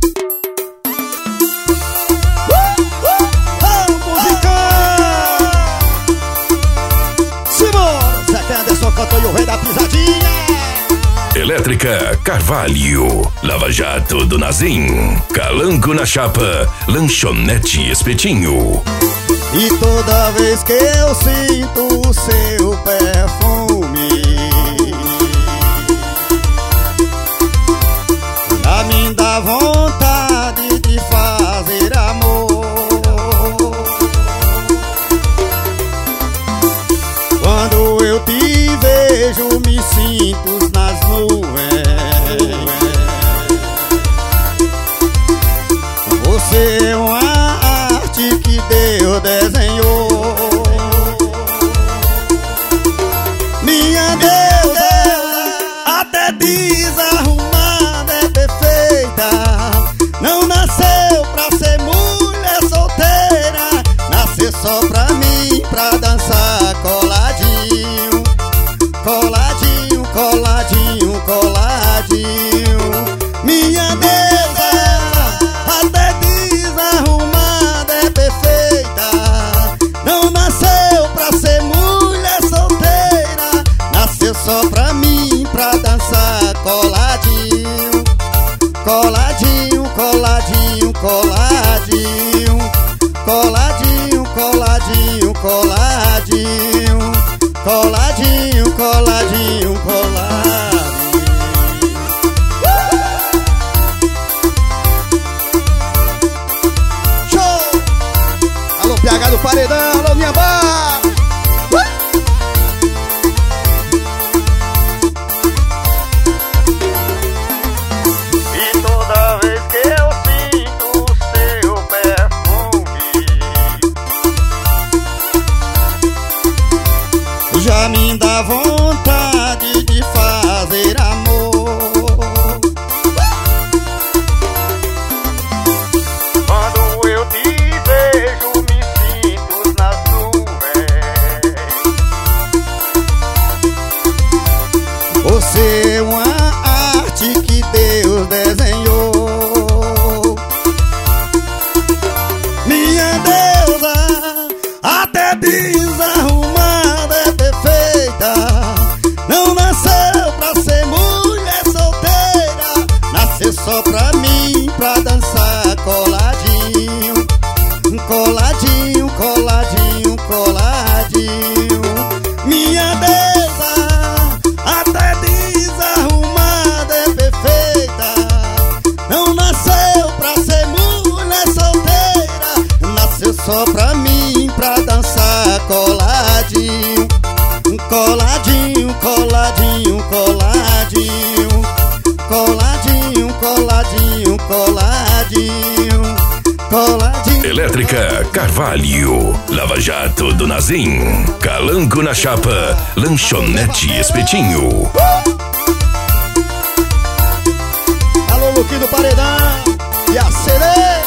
E o rei da pisadinha. Elétrica Carvalho, Lava Jato do Nazim, Calango na Chapa, Lanchonete Espetinho. E toda vez que eu sinto o seu perfume, já me dá vontade de fazer amor. Quando eu te vejo, me sinto nas nuvens. Você é uma arte que Deus desenhou. Minha deusa, até desarrumada, é perfeita. Não nasceu pra ser mulher solteira, nasceu só pra mim, pra dançar coladinho. Coladinho, coladinho, coladinho. Minha deusa, até desarrumada, é perfeita. Não nasceu pra ser mulher solteira, nasceu só pra mim, pra dançar coladinho. Coladinho, coladinho, coladinho. Coladinho, coladinho, coladinho. Coladinho, coladinho, coladinho. Show! Alô, PH do Paredão, alô, minha barra. E toda vez que eu sinto o seu perfume, já me dá vontade de fazer amor. Quando eu te vejo, me sinto nas nuvens. Você é uma arte que Deus desenhou. Minha deusa, até desarrumada, é perfeita. Não nasceu pra ser mulher solteira, nasceu só pra mim, pra dançar coladinho. Coladinho, coladinho, coladinho. Minha deusa, até desarrumada, é perfeita. Não nasceu pra ser mulher solteira, nasceu só pra mim, pra dançar coladinho. Coladinho, coladinho, coladinho. Coladinho, coladinho, coladinho. Coladinho. Elétrica Carvalho, Lava Jato do Nazim, Calango na Chapa, Lanchonete Espetinho. Alô, Luquinho do Paredão e a Sereia.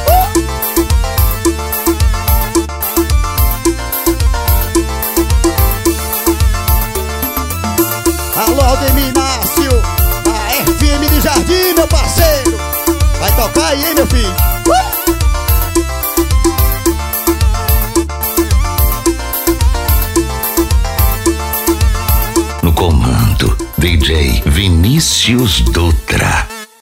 Alô, Aldemir Inácio, da FM de Jardim, meu parceiro. Vai tocar aí, hein, meu filho? No comando, DJ Vinícius Dutra.